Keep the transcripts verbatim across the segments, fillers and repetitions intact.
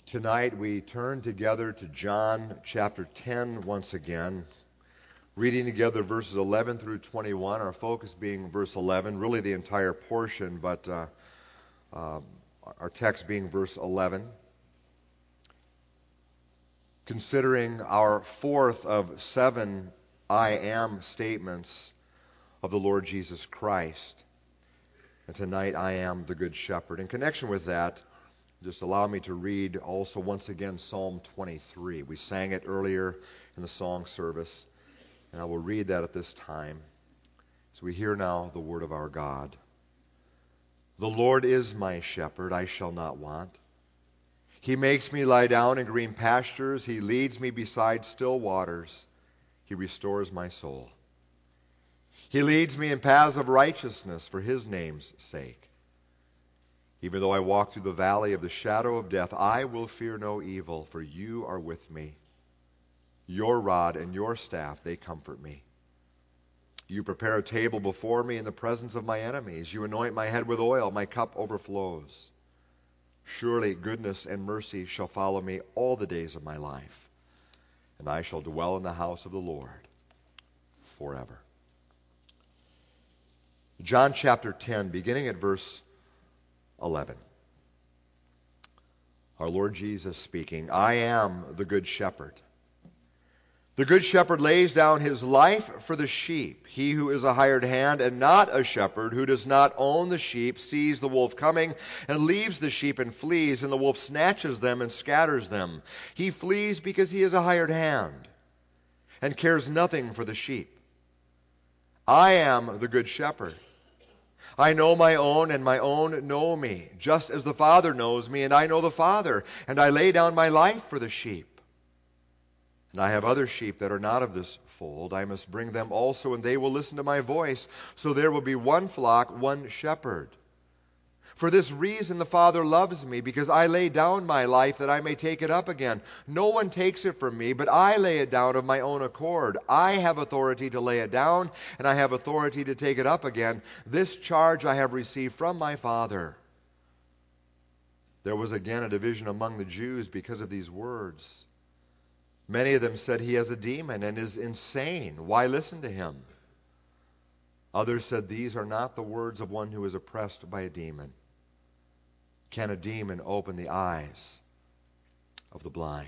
Tonight we turn together to John chapter ten once again, reading together verses eleven through twenty-one, our focus being verse eleven, really the entire portion, but uh, uh, our text being verse eleven. Considering our fourth of seven I am statements of the Lord Jesus Christ. And tonight I am the Good Shepherd. In connection with that, just allow me to read also once again Psalm twenty-three. We sang it earlier in the song service, and I will read that at this time. So we hear now the word of our God. The Lord is my shepherd, I shall not want. He makes me lie down in green pastures. He leads me beside still waters. He restores my soul. He leads me in paths of righteousness for his name's sake. Even though I walk through the valley of the shadow of death, I will fear no evil, for you are with me. Your rod and your staff, they comfort me. You prepare a table before me in the presence of my enemies. You anoint my head with oil. My cup overflows. Surely goodness and mercy shall follow me all the days of my life, and I shall dwell in the house of the Lord forever. John chapter ten, beginning at verse eleven. Our Lord Jesus speaking, I am the good shepherd. The good shepherd lays down his life for the sheep. He who is a hired hand and not a shepherd, who does not own the sheep, sees the wolf coming and leaves the sheep and flees, and the wolf snatches them and scatters them. He flees because he is a hired hand and cares nothing for the sheep. I am the good shepherd. I know my own, and my own know me, just as the Father knows me, and I know the Father, and I lay down my life for the sheep. And I have other sheep that are not of this fold. I must bring them also, and they will listen to my voice. So there will be one flock, one shepherd. For this reason the Father loves me, because I lay down my life that I may take it up again. No one takes it from me, but I lay it down of my own accord. I have authority to lay it down, and I have authority to take it up again. This charge I have received from my Father. There was again a division among the Jews because of these words. Many of them said, he has a demon and is insane. Why listen to him? Others said, these are not the words of one who is oppressed by a demon. Can a demon open the eyes of the blind?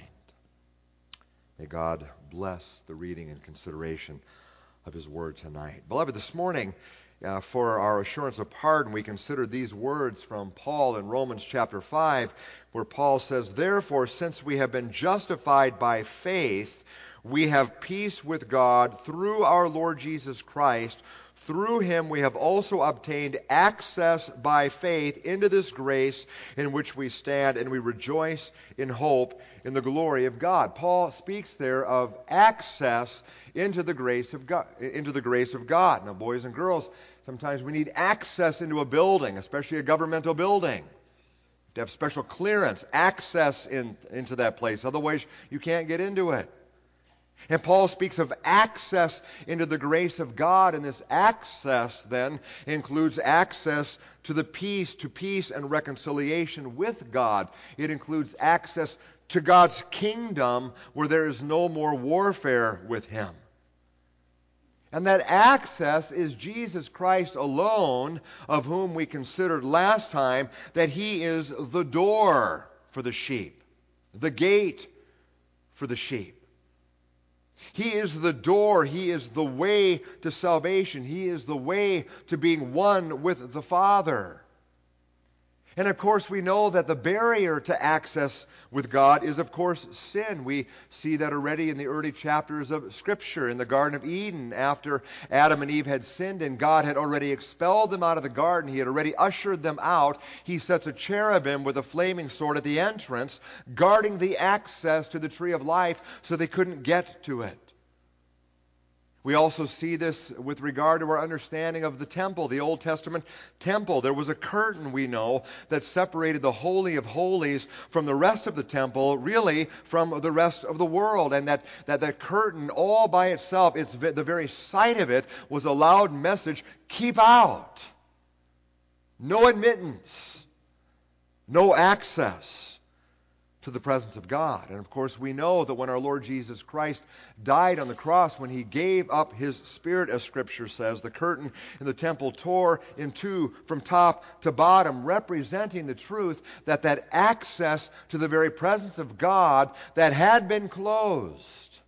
May God bless the reading and consideration of his word tonight. Beloved, this morning, uh, for our assurance of pardon, we considered these words from Paul in Romans chapter five, where Paul says, therefore, since we have been justified by faith, we have peace with God through our Lord Jesus Christ. Through him we have also obtained access by faith into this grace in which we stand, and we rejoice in hope in the glory of God. Paul speaks there of access into the grace of God, into the grace of God. Now, boys and girls, sometimes we need access into a building, especially a governmental building. To have special clearance, access in, into that place. Otherwise, you can't get into it. And Paul speaks of access into the grace of God, and this access then includes access to the peace, to peace and reconciliation with God. It includes access to God's kingdom where there is no more warfare with him. And that access is Jesus Christ alone, of whom we considered last time that he is the door for the sheep, the gate for the sheep. He is the door. He is the way to salvation. He is the way to being one with the Father. And of course, we know that the barrier to access with God is, of course, sin. We see that already in the early chapters of Scripture. In the Garden of Eden, after Adam and Eve had sinned and God had already expelled them out of the garden, he had already ushered them out. He sets a cherubim with a flaming sword at the entrance, guarding the access to the tree of life so they couldn't get to it. We also see this with regard to our understanding of the temple, the Old Testament temple. There was a curtain, we know, that separated the Holy of Holies from the rest of the temple, really from the rest of the world. And that, that, that curtain all by itself, it's the very sight of it, was a loud message, keep out. No admittance. No access. to the presence of God. And of course, we know that when our Lord Jesus Christ died on the cross, when he gave up his spirit, as Scripture says, the curtain in the temple tore in two from top to bottom, representing the truth that that access to the very presence of God that had been closed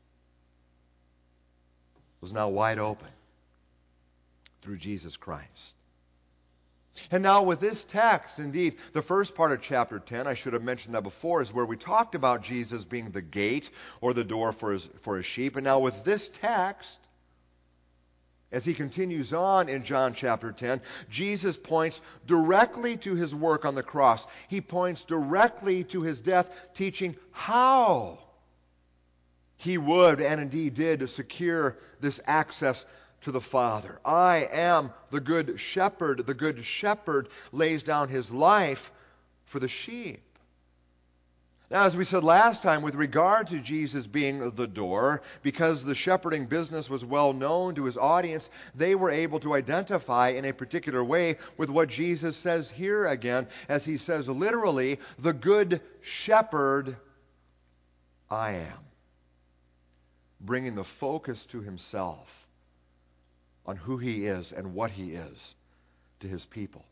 was now wide open through Jesus Christ. And now with this text, indeed, the first part of chapter ten, I should have mentioned that before, is where we talked about Jesus being the gate or the door for his, for his sheep. And now with this text, as he continues on in John chapter ten, Jesus points directly to his work on the cross. He points directly to his death, teaching how he would and indeed did secure this access to the Father. I am the good shepherd. The good shepherd lays down his life for the sheep. Now, as we said last time, with regard to Jesus being the door, because the shepherding business was well known to his audience, they were able to identify in a particular way with what Jesus says here again, as he says literally, the good shepherd I am, bringing the focus to himself on who he is and what he is to his people.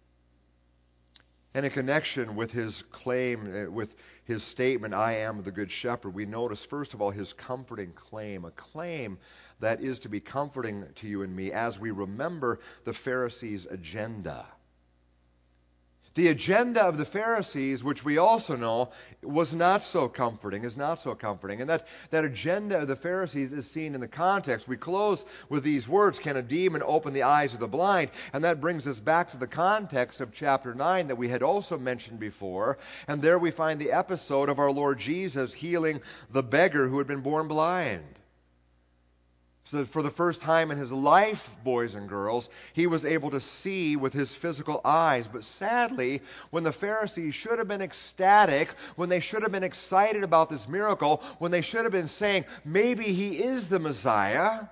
And in connection with his claim, with his statement, I am the good shepherd, we notice, first of all, his comforting claim, a claim that is to be comforting to you and me as we remember the Pharisees' agenda. The agenda of the Pharisees, which we also know, was not so comforting, is not so comforting. And that, that agenda of the Pharisees is seen in the context. We close with these words, can a demon open the eyes of the blind? And that brings us back to the context of chapter nine that we had also mentioned before. And there we find the episode of our Lord Jesus healing the beggar who had been born blind. So that for the first time in his life, boys and girls, he was able to see with his physical eyes. But sadly, when the Pharisees should have been ecstatic, when they should have been excited about this miracle, when they should have been saying, maybe he is the Messiah,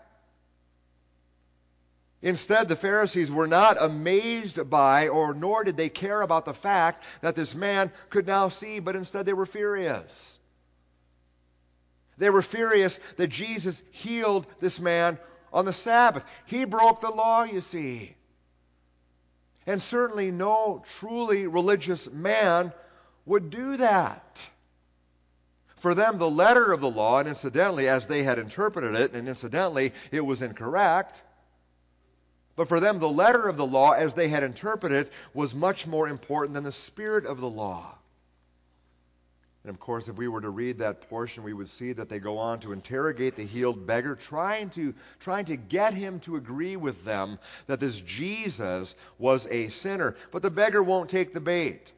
instead the Pharisees were not amazed by, or nor did they care about the fact that this man could now see, but instead they were furious. They were furious that Jesus healed this man on the Sabbath. He broke the law, you see. And certainly no truly religious man would do that. For them, the letter of the law, and incidentally, as they had interpreted it, and incidentally, it was incorrect, but for them, the letter of the law, as they had interpreted it, was much more important than the spirit of the law. And of course, if we were to read that portion, we would see that they go on to interrogate the healed beggar, trying to, trying to get him to agree with them that this Jesus was a sinner. But the beggar won't take the bait.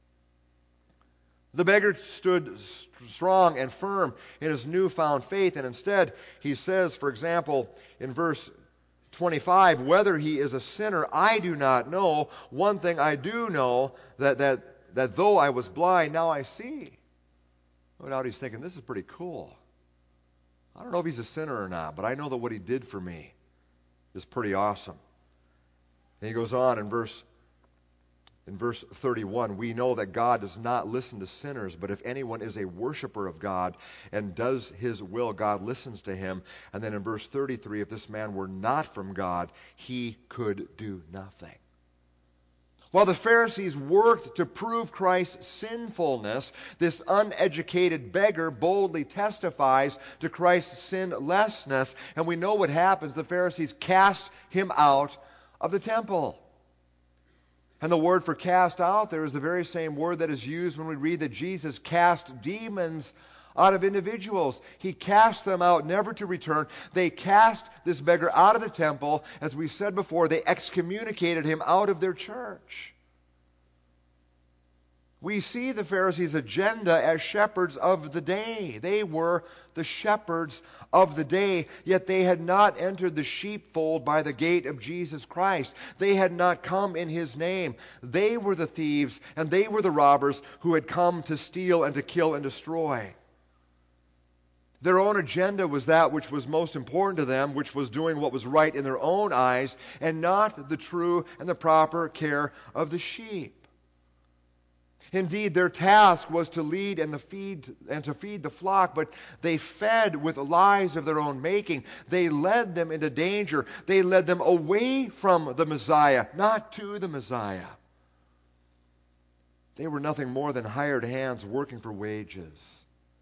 The beggar stood strong and firm in his newfound faith, and instead he says, for example, in verse twenty-five, whether he is a sinner, I do not know. One thing I do know, that, that, that though I was blind, now I see. No doubt he's thinking, this is pretty cool. I don't know if he's a sinner or not, but I know that what he did for me is pretty awesome. And he goes on in verse, in verse thirty-one, we know that God does not listen to sinners, but if anyone is a worshiper of God and does his will, God listens to him. And then in verse thirty-three, if this man were not from God, he could do nothing. While the Pharisees worked to prove Christ's sinfulness, this uneducated beggar boldly testifies to Christ's sinlessness. And we know what happens. The Pharisees cast him out of the temple. And the word for cast out there is the very same word that is used when we read that Jesus cast demons out of individuals. He cast them out, never to return. They cast this beggar out of the temple. As we said before, they excommunicated him out of their church. We see the Pharisees' agenda as shepherds of the day. They were the shepherds of the day, yet they had not entered the sheepfold by the gate of Jesus Christ. They had not come in his name. They were the thieves and they were the robbers who had come to steal and to kill and destroy. Their own agenda was that which was most important to them, which was doing what was right in their own eyes, and not the true and the proper care of the sheep. Indeed, their task was to lead and, the feed, and to feed the flock, but they fed with lies of their own making. They led them into danger. They led them away from the Messiah, not to the Messiah. They were nothing more than hired hands working for wages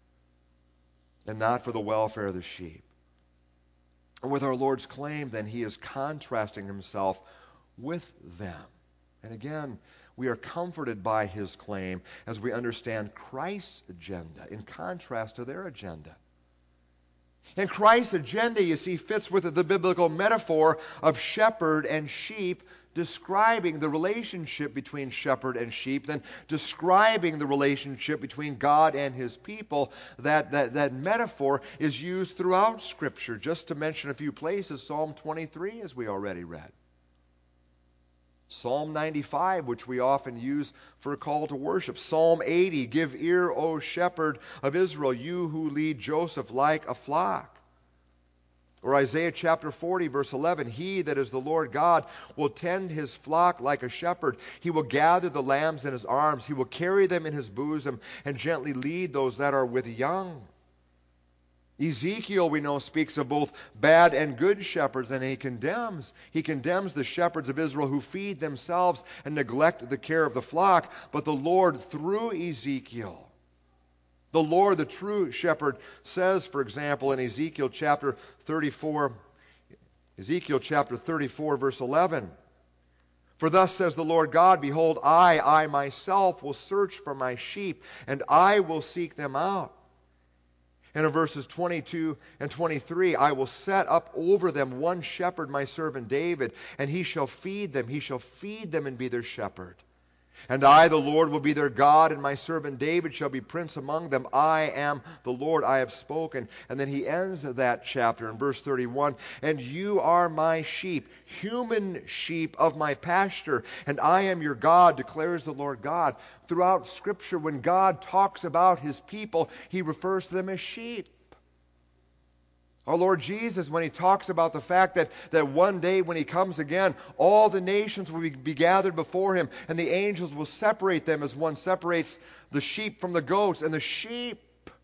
and not for the welfare of the sheep. And with our Lord's claim, then, he is contrasting himself with them. And again, we are comforted by his claim as we understand Christ's agenda in contrast to their agenda. And Christ's agenda, you see, fits with the biblical metaphor of shepherd and sheep, describing the relationship between shepherd and sheep, then describing the relationship between God and his people. That, that, that metaphor is used throughout Scripture. Just to mention a few places, Psalm twenty-three, as we already read. Psalm ninety-five, which we often use for a call to worship. Psalm eighty, give ear, O shepherd of Israel, you who lead Joseph like a flock. Or Isaiah chapter forty, verse eleven, he that is the Lord God will tend his flock like a shepherd. He will gather the lambs in his arms. He will carry them in his bosom and gently lead those that are with young. Ezekiel, we know, speaks of both bad and good shepherds, and he condemns. He condemns the shepherds of Israel who feed themselves and neglect the care of the flock. But the Lord, through Ezekiel, the Lord, the true shepherd, says, for example, in Ezekiel chapter thirty-four, Ezekiel chapter thirty-four, verse eleven, for thus says the Lord God, behold, I, I myself will search for my sheep, and I will seek them out. And in verses twenty-two and twenty-three, I will set up over them one shepherd, my servant David, and he shall feed them. He shall feed them and be their shepherd. And I, the Lord, will be their God, and my servant David shall be prince among them. I am the Lord, I have spoken. And then he ends that chapter in verse thirty-one, and you are my sheep, human sheep of my pasture, and I am your God, declares the Lord God. Throughout Scripture, when God talks about his people, he refers to them as sheep. Our Lord Jesus, when he talks about the fact that, that one day when he comes again, all the nations will be, be gathered before him, and the angels will separate them as one separates the sheep from the goats. And the sheep,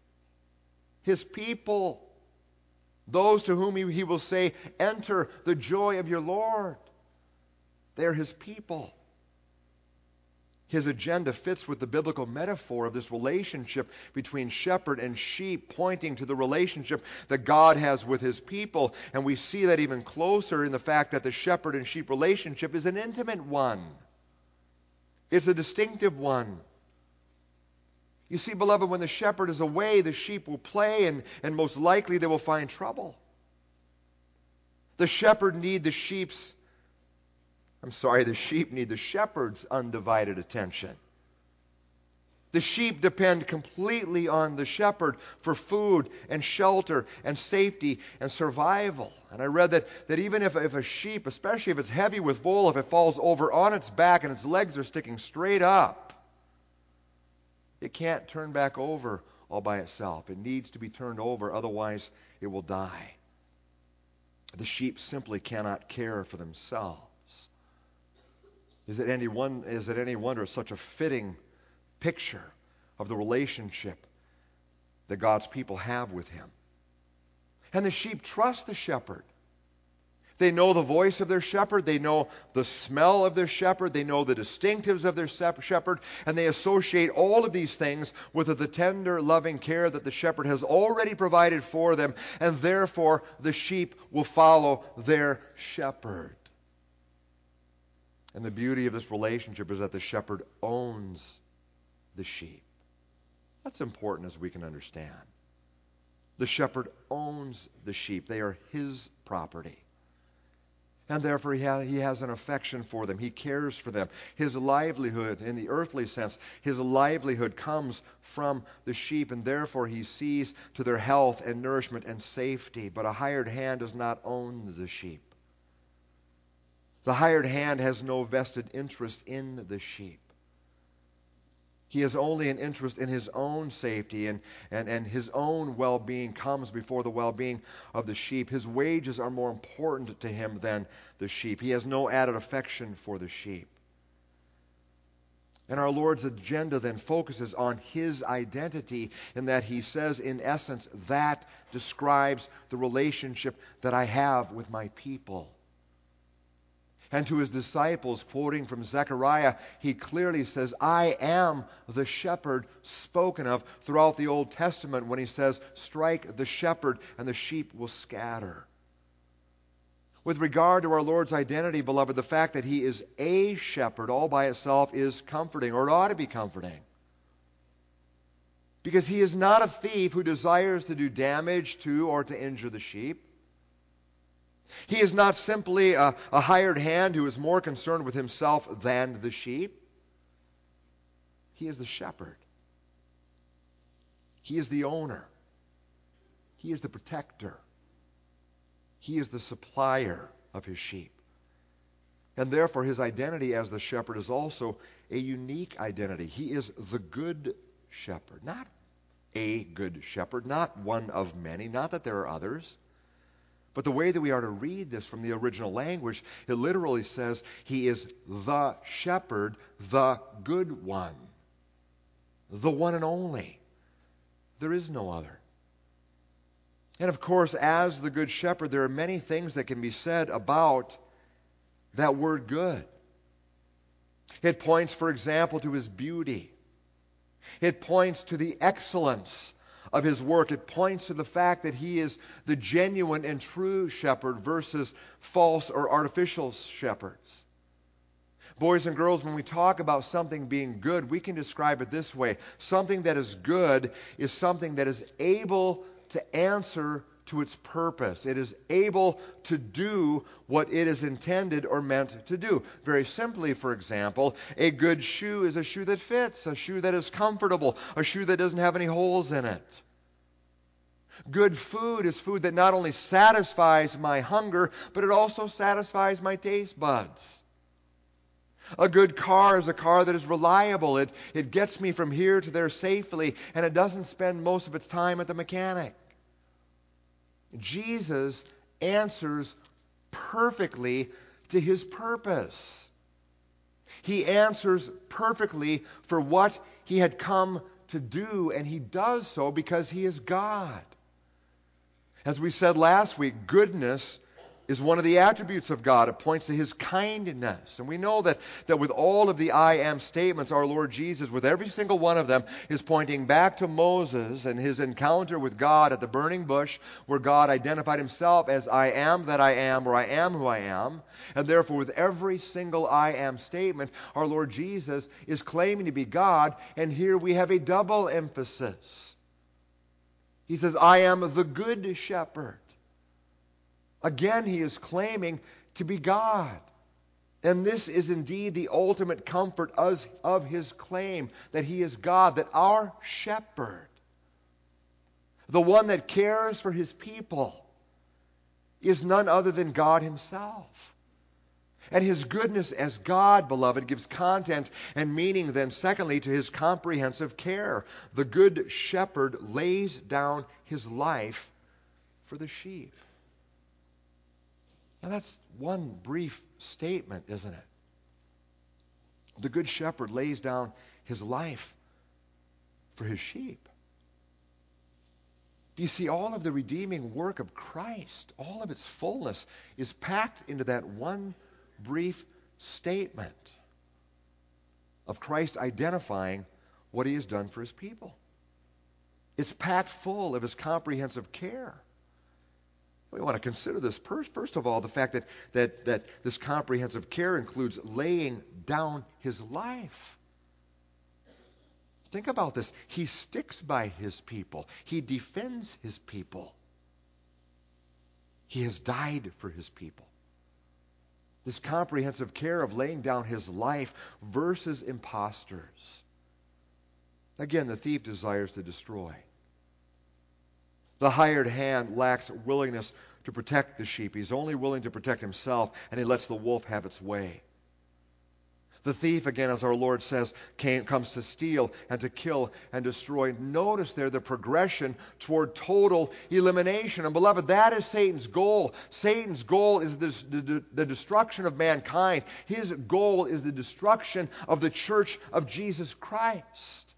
his people, those to whom he, he will say, enter the joy of your Lord. They're his people. His agenda fits with the biblical metaphor of this relationship between shepherd and sheep, pointing to the relationship that God has with his people. And we see that even closer in the fact that the shepherd and sheep relationship is an intimate one. It's a distinctive one. You see, beloved, when the shepherd is away, the sheep will play, and, and most likely they will find trouble. The shepherd need the sheep's I'm sorry, the sheep need the shepherd's undivided attention. The sheep depend completely on the shepherd for food and shelter and safety and survival. And I read that, that even if, if a sheep, especially if it's heavy with wool, if it falls over on its back and its legs are sticking straight up, it can't turn back over all by itself. It needs to be turned over, otherwise it will die. The sheep simply cannot care for themselves. Is it any one, is it any wonder it's such a fitting picture of the relationship that God's people have with him? And the sheep trust the shepherd. They know the voice of their shepherd. They know the smell of their shepherd. They know the distinctives of their shepherd. And they associate all of these things with the tender, loving care that the shepherd has already provided for them. And therefore, the sheep will follow their shepherd. And the beauty of this relationship is that the shepherd owns the sheep. That's important as we can understand. The shepherd owns the sheep. They are his property. And therefore he, ha- he has an affection for them. He cares for them. His livelihood, in the earthly sense, his livelihood comes from the sheep, and therefore he sees to their health and nourishment and safety. But a hired hand does not own the sheep. The hired hand has no vested interest in the sheep. He has only an interest in his own safety, and, and, and his own well-being comes before the well-being of the sheep. His wages are more important to him than the sheep. He has no added affection for the sheep. And our Lord's agenda then focuses on his identity in that he says, in essence, that describes the relationship that I have with my people. And to his disciples, quoting from Zechariah, he clearly says, I am the shepherd spoken of throughout the Old Testament when he says, strike the shepherd and the sheep will scatter. With regard to our Lord's identity, beloved, the fact that he is a shepherd all by itself is comforting, or it ought to be comforting. Because he is not a thief who desires to do damage to or to injure the sheep. He is not simply a, a hired hand who is more concerned with himself than the sheep. He is the shepherd. He is the owner. He is the protector. He is the supplier of his sheep. And therefore his identity as the shepherd is also a unique identity. He is the good shepherd. Not a good shepherd, not one of many, not that there are others. But the way that we are to read this from the original language, it literally says he is the shepherd, the good one, the one and only. There is no other. And of course, as the good shepherd, there are many things that can be said about that word good. It points, for example, to his beauty. It points to the excellence of his work. It points to the fact that he is the genuine and true shepherd versus false or artificial shepherds. Boys and girls, when we talk about something being good, we can describe it this way. Something that is good is something that is able to answer to its purpose. It is able to do what it is intended or meant to do. Very simply, for example, a good shoe is a shoe that fits, a shoe that is comfortable, a shoe that doesn't have any holes in it. Good food is food that not only satisfies my hunger, but it also satisfies my taste buds. A good car is a car that is reliable. It, it gets me from here to there safely, and it doesn't spend most of its time at the mechanic. Jesus answers perfectly to his purpose. He answers perfectly for what he had come to do, and he does so because he is God. As we said last week, goodness is one of the attributes of God. It points to his kindness. And we know that, that with all of the I am statements, our Lord Jesus, with every single one of them, is pointing back to Moses and his encounter with God at the burning bush, where God identified himself as I am that I am, or I am who I am. And therefore, with every single I am statement, our Lord Jesus is claiming to be God. And here we have a double emphasis. He says, I am the good shepherd. Again, he is claiming to be God. And this is indeed the ultimate comfort of his claim that he is God, that our shepherd, the one that cares for his people, is none other than God himself. And his goodness as God, beloved, gives content and meaning then, secondly, to his comprehensive care. The good shepherd lays down his life for the sheep. Now that's one brief statement, isn't it? The good shepherd lays down his life for his sheep. Do you see, all of the redeeming work of Christ, all of its fullness, is packed into that one brief statement of Christ identifying what he has done for his people. It's packed full of his comprehensive care. We want to consider this first, first of all, the fact that, that, that this comprehensive care includes laying down his life. Think about this. He sticks by his people. He defends his people. He has died for his people. This comprehensive care of laying down his life versus impostors. Again, the thief desires to destroy. The hired hand lacks willingness to protect the sheep. He's only willing to protect himself, and he lets the wolf have its way. The thief, again, as our Lord says, came, comes to steal and to kill and destroy. Notice there the progression toward total elimination. And beloved, that is Satan's goal. Satan's goal is the, the, the destruction of mankind. His goal is the destruction of the church of Jesus Christ.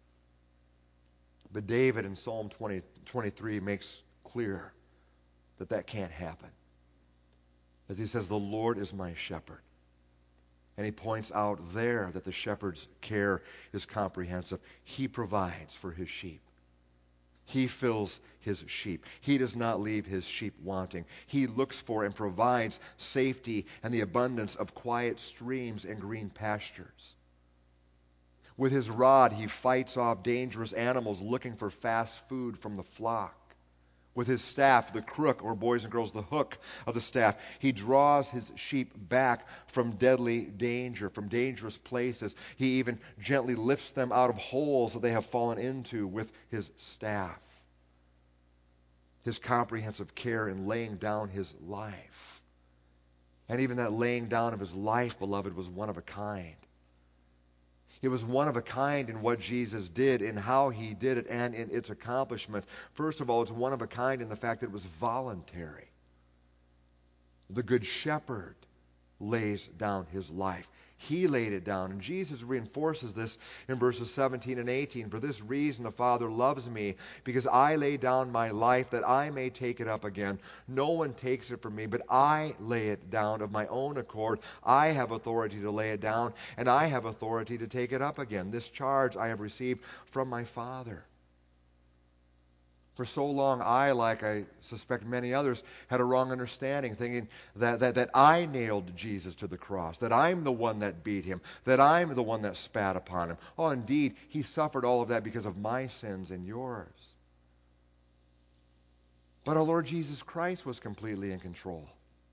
But David in Psalm twenty, twenty-three makes clear that that can't happen. As he says, the Lord is my shepherd. And he points out there that the shepherd's care is comprehensive. He provides for his sheep. He fills his sheep. He does not leave his sheep wanting. He looks for and provides safety and the abundance of quiet streams and green pastures. With his rod, he fights off dangerous animals looking for fast food from the flock. With his staff, the crook, or boys and girls, the hook of the staff, he draws his sheep back from deadly danger, from dangerous places. He even gently lifts them out of holes that they have fallen into with his staff. His comprehensive care in laying down his life. And even that laying down of his life, beloved, was one of a kind. It was one of a kind in what Jesus did, in how he did it, and in its accomplishment. First of all, it's one of a kind in the fact that it was voluntary. The Good Shepherd lays down his life. He laid it down. And Jesus reinforces this in verses seventeen and eighteen. For this reason the Father loves me, because I lay down my life that I may take it up again. No one takes it from me, but I lay it down of my own accord. I have authority to lay it down, and I have authority to take it up again. This charge I have received from my Father. For so long, I, like I suspect many others, had a wrong understanding, thinking that, that, that I nailed Jesus to the cross, that I'm the one that beat him, that I'm the one that spat upon him. Oh, indeed, he suffered all of that because of my sins and yours. But our Lord Jesus Christ was completely in control.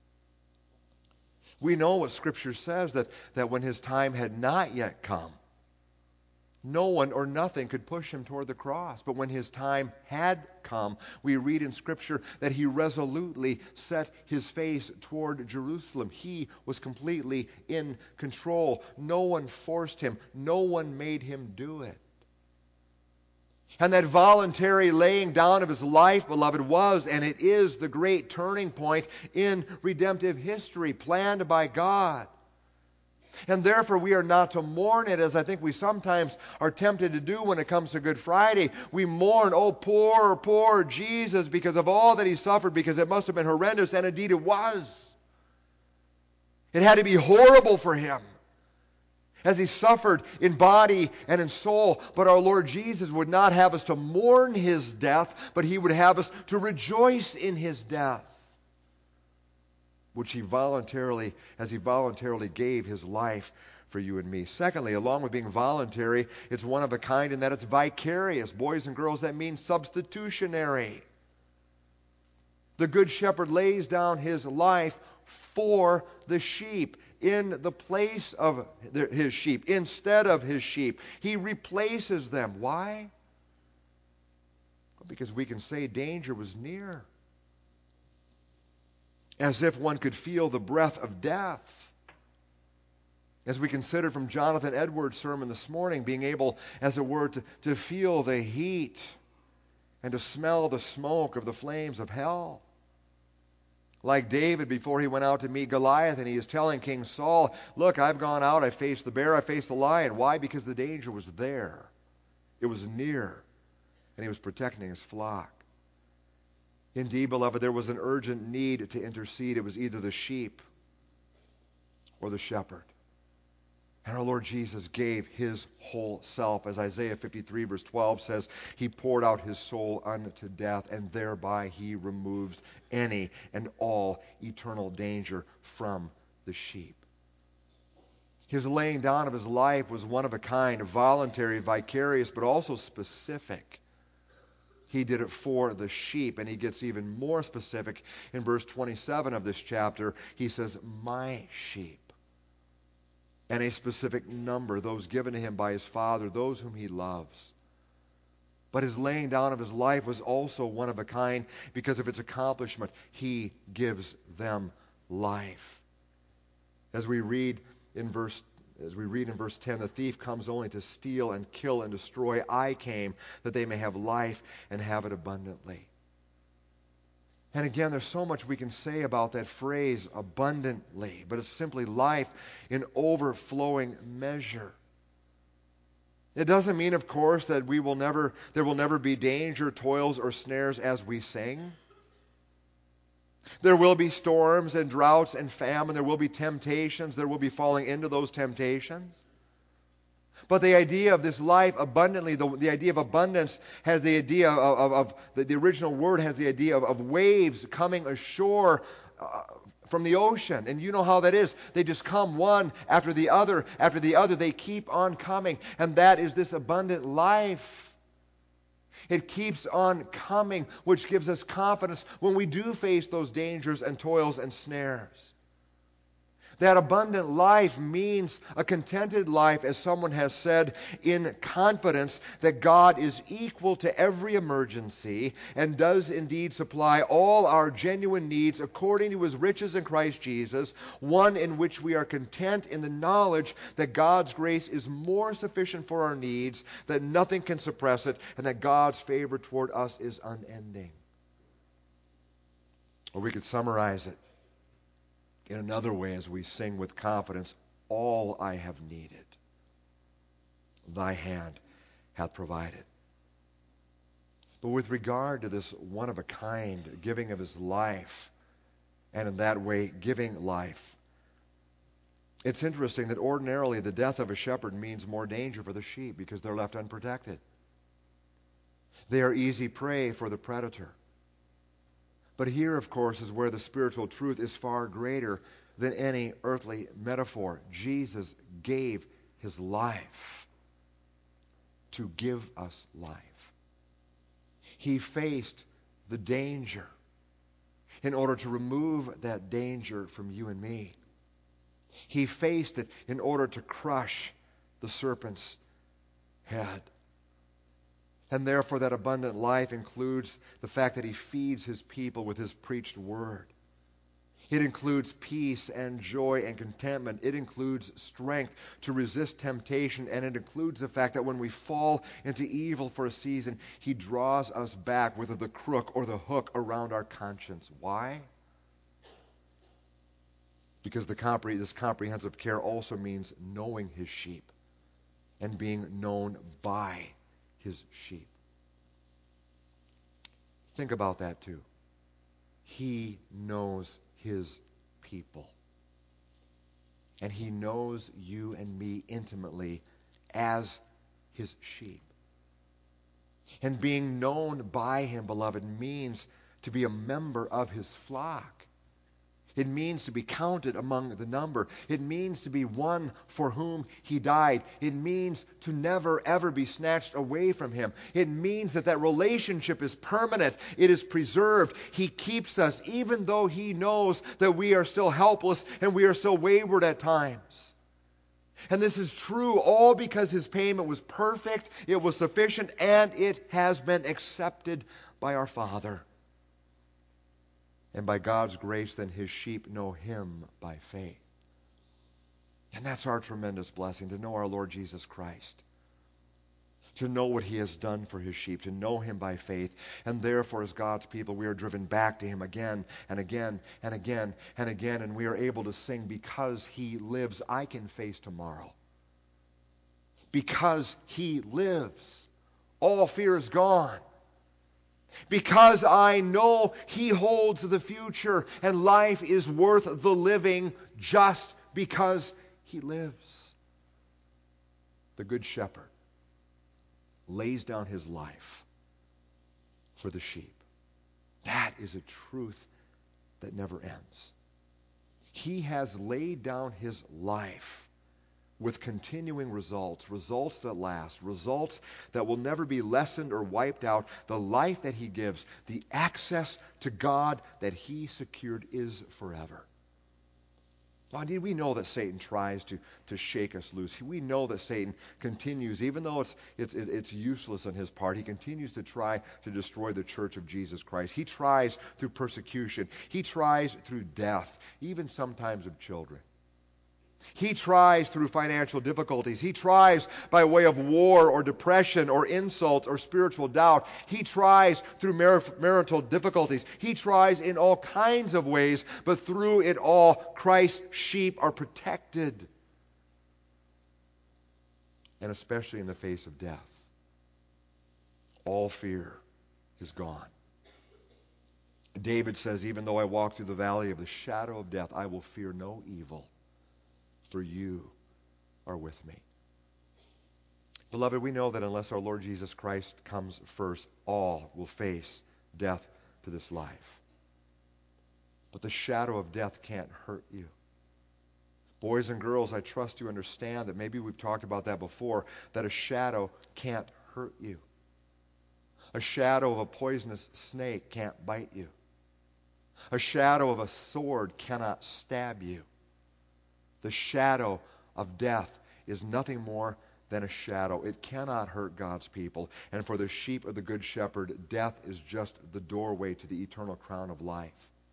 We know what Scripture says, that, that when his time had not yet come, no one or nothing could push him toward the cross. But when his time had come, we read in Scripture that he resolutely set his face toward Jerusalem. He was completely in control. No one forced him. No one made him do it. And that voluntary laying down of his life, beloved, was and it is the great turning point in redemptive history planned by God. And therefore we are not to mourn it as I think we sometimes are tempted to do when it comes to Good Friday. We mourn, oh poor, poor Jesus, because of all that he suffered, because it must have been horrendous, and indeed it was. It had to be horrible for him as he suffered in body and in soul. But our Lord Jesus would not have us to mourn his death, but he would have us to rejoice in his death, which he voluntarily, as he voluntarily gave his life for you and me. Secondly, along with being voluntary, it's one of a kind in that it's vicarious. Boys and girls, that means substitutionary. The Good Shepherd lays down his life for the sheep, in the place of his sheep, instead of his sheep. He replaces them. Why? Because we can say danger was near, as if one could feel the breath of death. As we considered from Jonathan Edwards' sermon this morning, being able, as it were, to, to feel the heat and to smell the smoke of the flames of hell. Like David before he went out to meet Goliath, and he is telling King Saul, look, I've gone out, I faced the bear, I faced the lion. Why? Because the danger was there. It was near, and he was protecting his flock. Indeed, beloved, there was an urgent need to intercede. It was either the sheep or the shepherd. And our Lord Jesus gave his whole self. As Isaiah fifty-three verse twelve says, he poured out his soul unto death, and thereby he removes any and all eternal danger from the sheep. His laying down of his life was one of a kind, voluntary, vicarious, but also specific. He did it for the sheep, and he gets even more specific in verse twenty-seven of this chapter. He says, my sheep. And a specific number, those given to him by his Father, those whom he loves. But his laying down of his life was also one of a kind because of its accomplishment. He gives them life. As we read in verse As we read in verse ten, the thief comes only to steal and kill and destroy. I came that they may have life and have it abundantly. And again, there's so much we can say about that phrase, abundantly, but it's simply life in overflowing measure. It doesn't mean, of course, that we will never, there will never be danger, toils, or snares as we sing. There will be storms and droughts and famine. There will be temptations. There will be falling into those temptations. But the idea of this life abundantly, the, the idea of abundance has the idea of, of, of the, the original word has the idea of, of waves coming ashore uh, from the ocean. And you know how that is. They just come one after the other, after the other. They keep on coming. And that is this abundant life. It keeps on coming, which gives us confidence when we do face those dangers and toils and snares. That abundant life means a contented life, as someone has said, in confidence that God is equal to every emergency and does indeed supply all our genuine needs according to His riches in Christ Jesus, one in which we are content in the knowledge that God's grace is more sufficient for our needs, that nothing can suppress it, and that God's favor toward us is unending. Or we could summarize it in another way as we sing with confidence, all I have needed, thy hand hath provided. But with regard to this one-of-a-kind giving of his life, and in that way giving life, it's interesting that ordinarily the death of a shepherd means more danger for the sheep because they're left unprotected. They are easy prey for the predator. But here, of course, is where the spiritual truth is far greater than any earthly metaphor. Jesus gave his life to give us life. He faced the danger in order to remove that danger from you and me. He faced it in order to crush the serpent's head. And therefore that abundant life includes the fact that he feeds his people with his preached word. It includes peace and joy and contentment. It includes strength to resist temptation. And it includes the fact that when we fall into evil for a season, he draws us back, whether the crook or the hook, around our conscience. Why? Because the compre- this comprehensive care also means knowing his sheep and being known by his sheep. Think about that too. He knows his people. And he knows you and me intimately as his sheep. And being known by him, beloved, means to be a member of his flock. It means to be counted among the number. It means to be one for whom he died. It means to never, ever be snatched away from him. It means that that relationship is permanent. It is preserved. He keeps us even though he knows that we are still helpless and we are still wayward at times. And this is true all because his payment was perfect, it was sufficient, and it has been accepted by our Father. And by God's grace, then his sheep know him by faith. And that's our tremendous blessing, to know our Lord Jesus Christ. To know what he has done for his sheep, to know him by faith. And therefore, as God's people, we are driven back to him again and again and again and again. And we are able to sing, because he lives, I can face tomorrow. Because he lives, all fear is gone. Because I know he holds the future and life is worth the living just because he lives. The Good Shepherd lays down his life for the sheep. That is a truth that never ends. He has laid down his life with continuing results, results that last, results that will never be lessened or wiped out. The life that he gives, the access to God that he secured is forever. Now, indeed, we know that Satan tries to, to shake us loose. We know that Satan continues, even though it's, it's, it's useless on his part, he continues to try to destroy the church of Jesus Christ. He tries through persecution. He tries through death, even sometimes of children. He tries through financial difficulties. He tries by way of war or depression or insults or spiritual doubt. He tries through mar- marital difficulties. He tries in all kinds of ways, but through it all, Christ's sheep are protected. And especially in the face of death, all fear is gone. David says, even though I walk through the valley of the shadow of death, I will fear no evil, for you are with me. Beloved, we know that unless our Lord Jesus Christ comes first, all will face death to this life. But the shadow of death can't hurt you. Boys and girls, I trust you understand that maybe we've talked about that before, that a shadow can't hurt you. A shadow of a poisonous snake can't bite you. A shadow of a sword cannot stab you. The shadow of death is nothing more than a shadow. It cannot hurt God's people. And for the sheep of the Good Shepherd, death is just the doorway to the eternal crown of life.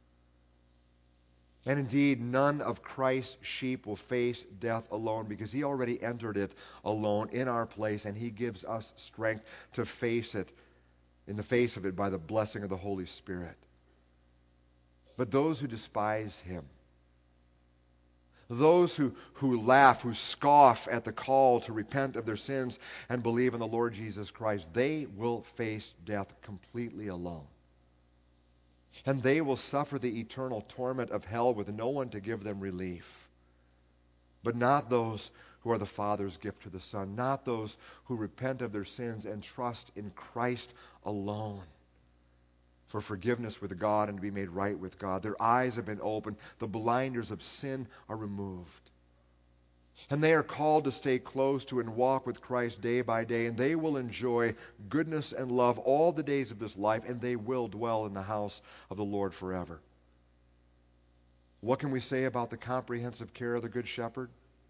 And indeed, none of Christ's sheep will face death alone, because he already entered it alone in our place, and he gives us strength to face it, in the face of it, by the blessing of the Holy Spirit. But those who despise him, those who, who laugh, who scoff at the call to repent of their sins and believe in the Lord Jesus Christ, they will face death completely alone. And they will suffer the eternal torment of hell with no one to give them relief. But not those who are the Father's gift to the Son, not those who repent of their sins and trust in Christ alone for forgiveness with God and to be made right with God. Their eyes have been opened. The blinders of sin are removed. And they are called to stay close to and walk with Christ day by day, and they will enjoy goodness and love all the days of this life, and they will dwell in the house of the Lord forever. What can we say about the comprehensive care of the Good Shepherd?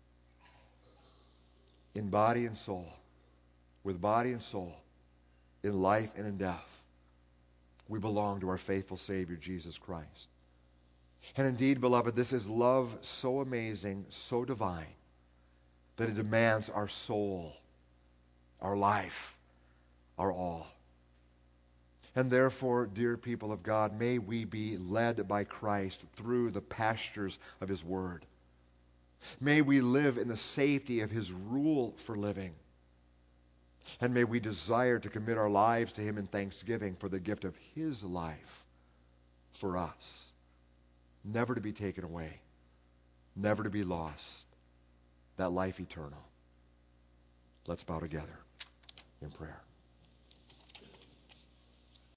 In body and soul, with body and soul, in life and in death, we belong to our faithful Savior, Jesus Christ. And indeed, beloved, this is love so amazing, so divine, that it demands our soul, our life, our all. And therefore, dear people of God, may we be led by Christ through the pastures of his word. May we live in the safety of his rule for living. And may we desire to commit our lives to him in thanksgiving for the gift of his life for us, never to be taken away, never to be lost, that life eternal. Let's bow together in prayer.